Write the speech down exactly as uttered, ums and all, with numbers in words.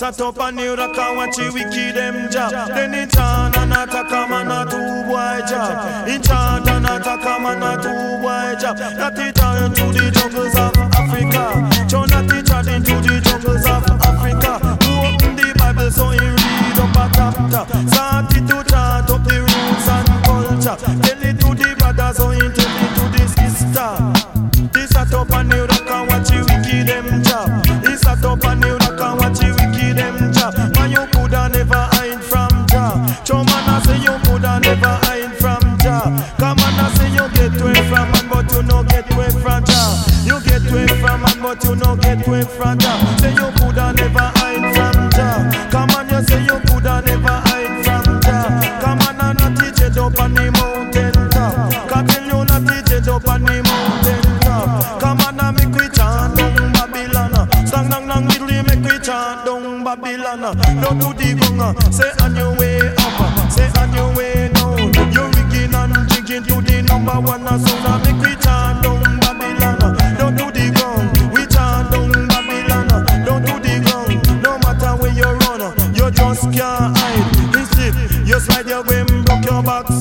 Start up a new rock and watch it wicked them job. Then in chant and attack a man a two boy job. In chant and attack a man a two boy job. That it turn to the jungles of Africa. John that it turn into the jungles of Africa. Who open the Bible so he read up a chapter. Start it to chant up the roots and culture. Tell it to the brother so he tell it to the sister. He start up a new rock and watch it wicked them job. He start up a new rock and watch it wicked them job. Man you coulda never hide from Jah. Chow man I say you coulda never hide from Jah. Come on I say you get away from man but you no get away from Jah. You get away from man but you no get away from Jah. Say you coulda never hide from Jah. Come on you say you coulda never hide from Jah. Come on and not teach it up on the mountain top. Can't tell you not teach it up on the mountain top. Come on and make we chant down Babylon. Song long long diddly make we chant down Babylon. Don't do the gunga. Say on your way up. Say on your way down. You're rigging and drinking to the number one sound. And make we chant down Babylon. Don't do the gun. We chant down Babylon. Don't do the gun. No matter where you run, you just can't hide. Instead, you slide your way, broke your back.